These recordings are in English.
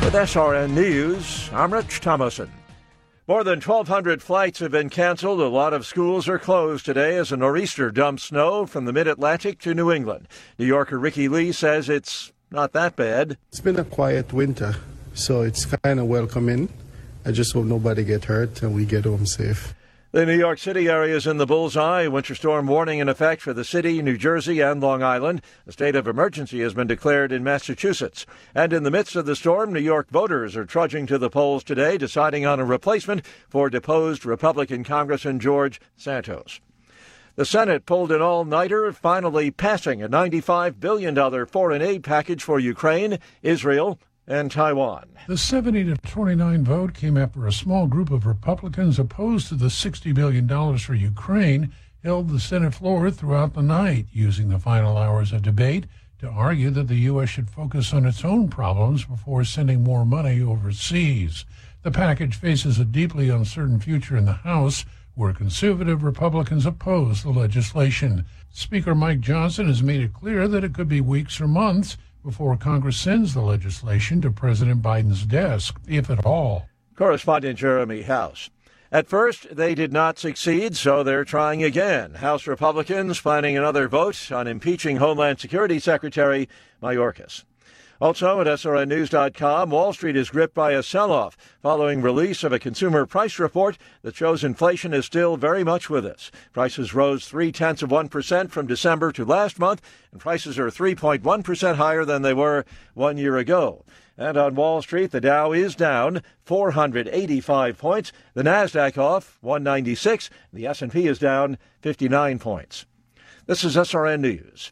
With SRN News, I'm Rich Thomason. More than 1,200 flights have been canceled. A lot of schools are closed today as a nor'easter dumps snow from the mid-Atlantic to New England. New Yorker Ricky Lee says it's not that bad. It's been a quiet winter, so it's kind of welcoming. I just hope nobody get hurt and we get home safe. The New York City area is in the bullseye. Winter storm warning in effect for the city, New Jersey, and Long Island. A state of emergency has been declared in Massachusetts. And in the midst of the storm, New York voters are trudging to the polls today, deciding on a replacement for deposed Republican Congressman George Santos. The Senate pulled an all-nighter, finally passing a $95 billion foreign aid package for Ukraine, Israel, and Taiwan. The 70-29 vote came after a small group of Republicans opposed to the $60 billion for Ukraine held the Senate floor throughout the night, using the final hours of debate to argue that the U.S. should focus on its own problems before sending more money overseas. The package faces a deeply uncertain future in the House, where conservative Republicans oppose the legislation. Speaker Mike Johnson has made it clear that it could be weeks or months before Congress sends the legislation to President Biden's desk, if at all. Correspondent Jeremy House. At first, they did not succeed, so they're trying again. House Republicans planning another vote on impeaching Homeland Security Secretary Mayorkas. Also at SRNnews.com, Wall Street is gripped by a sell-off following release of a consumer price report that shows inflation is still very much with us. Prices rose 0.3% from December to last month, and prices are 3.1% higher than they were 1 year ago. And on Wall Street, the Dow is down 485 points, the Nasdaq off 196, and the S&P is down 59 points. This is SRN News.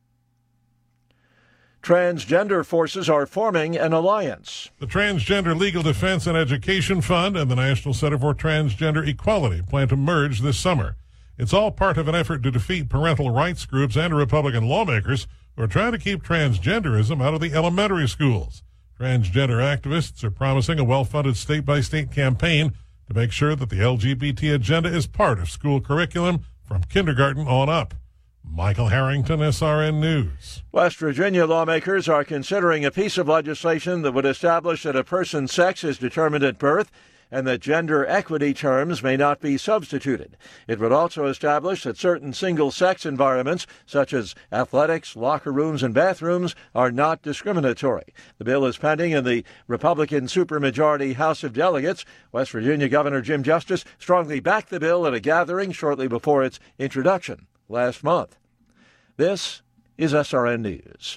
Transgender forces are forming an alliance. The Transgender Legal Defense and Education Fund and the National Center for Transgender Equality plan to merge this summer. It's all part of an effort to defeat parental rights groups and Republican lawmakers who are trying to keep transgenderism out of the elementary schools. Transgender activists are promising a well-funded state-by-state campaign to make sure that the LGBT agenda is part of school curriculum from kindergarten on up. Michael Harrington, SRN News. West Virginia lawmakers are considering a piece of legislation that would establish that a person's sex is determined at birth and that gender equity terms may not be substituted. It would also establish that certain single-sex environments, such as athletics, locker rooms, and bathrooms, are not discriminatory. The bill is pending in the Republican supermajority House of Delegates. West Virginia Governor Jim Justice strongly backed the bill at a gathering shortly before its introduction last month. This is SRN News.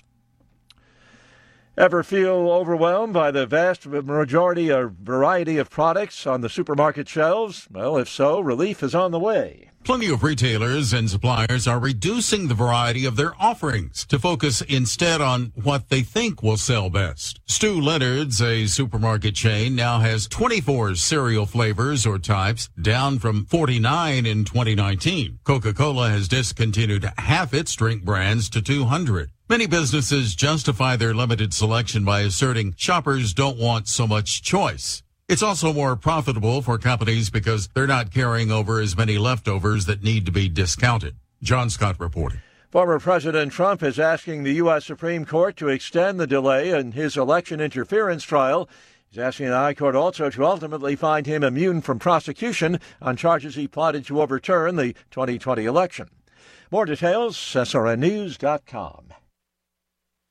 Ever feel overwhelmed by the vast majority or variety of products on the supermarket shelves? Well, if so, relief is on the way. Plenty of retailers and suppliers are reducing the variety of their offerings to focus instead on what they think will sell best. Stu Leonard's, a supermarket chain, now has 24 cereal flavors or types, down from 49 in 2019. Coca-Cola has discontinued half its drink brands to 200. Many businesses justify their limited selection by asserting shoppers don't want so much choice. It's also more profitable for companies because they're not carrying over as many leftovers that need to be discounted. John Scott reporting. Former President Trump is asking the U.S. Supreme Court to extend the delay in his election interference trial. He's asking the High Court also to ultimately find him immune from prosecution on charges he plotted to overturn the 2020 election. More details, SRNnews.com.